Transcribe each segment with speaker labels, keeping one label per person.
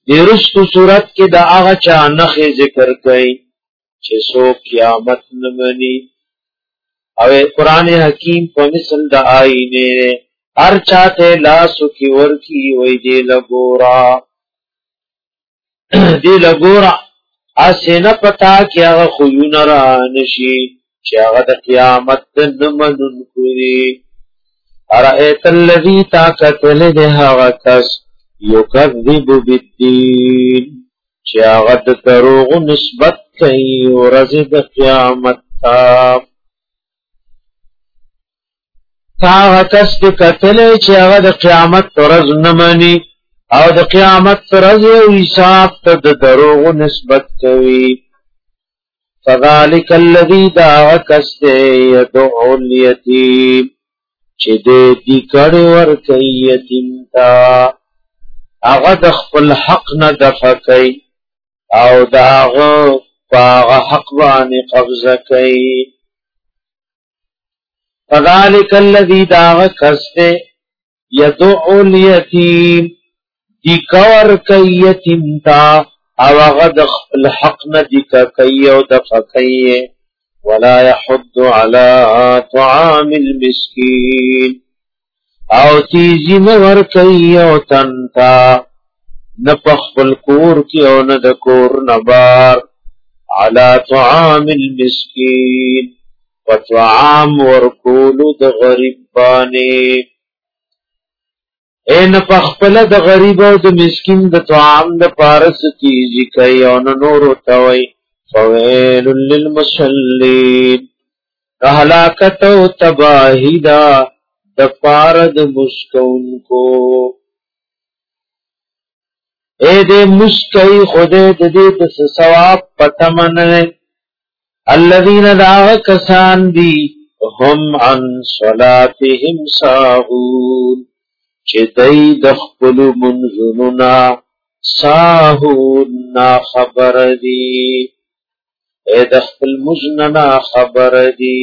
Speaker 1: دیرستو صورت کې دا هغه چا نخې ذکر کړي چې سو قیامت نمني او قرآن حکیم په مثل د آینه هر چاته لاسو کې ورکی وای دی لګورا دی لګورا اسنه پتا کې هغه خوونه را نشي چې هغه د قیامت نمنون کوي ارایت الذی طاقت له هغه کس یکذب بالدین چې هغه د دروغ نسبت کوي ورځ د قیامت ته هغه کس چې کتلې چې هغه د قیامت ورځ نه مانی او د قیامت ورځ حساب ته د دروغ نسبت کوي فذلک الذی دعا کس یدعو الیتیم چې دې کړي ور کوي یتیم تا هغه د خپل حق نه دفع کوي او داغه هغه حق باندې قبضه کوي فذلک الذی دعا کس یدعو الیتیم دی کور کوي یتیم تا او هغه د خپل حق نه دی کوي او دفع کوي ولا يحض على طعام المسكين او تیزی نور کئی او تنتا نپخفل کور کی او ندکور نبار على طعام المسكين وطعام ورکولو د غریب بانی این پخفل د غریب او د مسکین د طعام د پارس تیزی کئی او نورو توئی فویل للمصلین هلاکت و تباہی دا دپارد مسکون کو اے دے مسکی خودے دے دس ثواب پتمن الذین دعا کسان دی هم عن صلاتهم ساہون چه دی دخپل منزننا ساہون نا خبر دی اے دخل مجننا خبر دی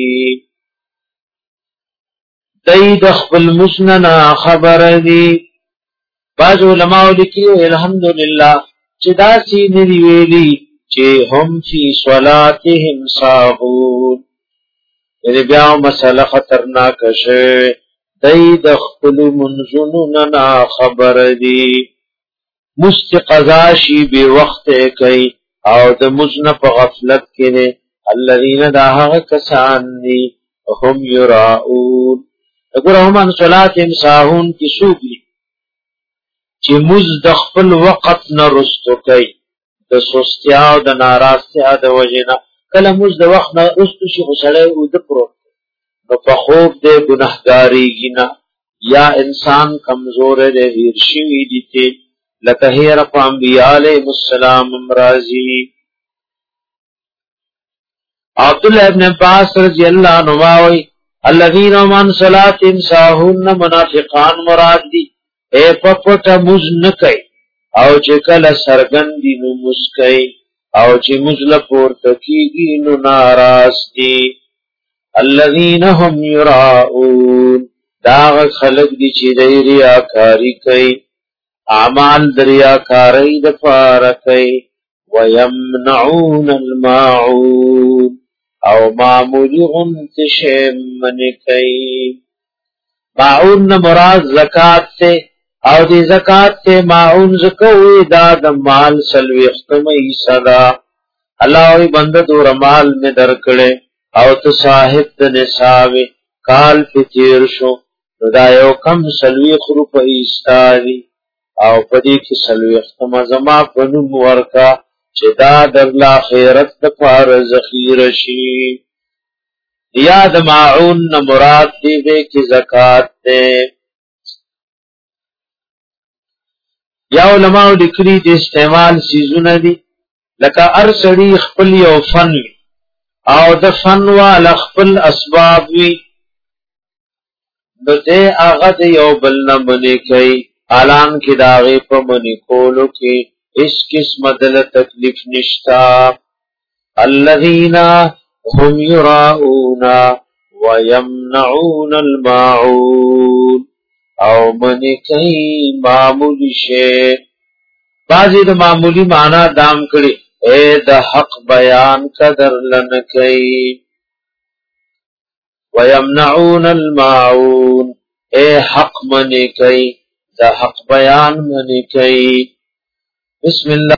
Speaker 1: دی دخل مجننا خبر دی بعض علماء لکیو الحمدللہ چه دا سین دی ویلی چه هم فی صلاتهم ساہون میرے بیاو مسئلہ خطرناک شے دی دخل منزننا خبر دی مستقضاشی بے وقت کئی او د مزن په غفلت کې نه الذين داهغه کسان دي هم يراؤون وګورم ان صلات امساهون کی شوبي چې مز د خپل وخت نه رستو کوي د سستیا او د ناراضتیا د وجنه کله مز د وخت نه رستو شي غسړې او د پرو نو په خوب د ګناهګاری گینا یا انسان کمزور دی هیر شي دي ته لکه هیر په انبیاء علیهم السلام امراضی عبداللہ ابن عباس رضی اللہ عنہ وی الذین من صلاتهم ساہون منافقان مراد دی اے پپٹ مز نکئی او چې کله سرګندی نو مسکئی او چې مزل پورته کیږي نو ناراض دي الذین هم یراؤون دا خلق دي چې دی ریاکاری کوي اعمال دریاکاری د پاره کوي ويمنعون الماعون او معمولی غنت شمن کوي معون مراد زکات ته او دی زکات ته معون زکوی دا د مال سلوی ختمی صدا الله وی بند دور مال میں درکړي او تو صاحب د نصاب کال په تیر شو خدایو کم سلوی خرو په ایستاری او پدې کې سلوی ختم زما پنوم ورکا چې دا در اخرت د پار ذخیره شي یاد معون مراد دې کې زکات ده یا علماء لیکلي د استعمال سيزونه دي لکه ارسړي خپل یو فن او د فن وال خپل اسباب وي دته هغه د یو بل نه منې کوي اعلان کې داغه په منې کولو کې اس قسم دل تکلیف نشتا الذين هم يراؤون ويمنعون الماعون او منې کوي معمول شی بعضی د معمولی معنا دام کړي اے د حق بیان قدر لنکئی ويمنعون الماعون اے حق منی کئی د حق بیان منی کئی بسم الله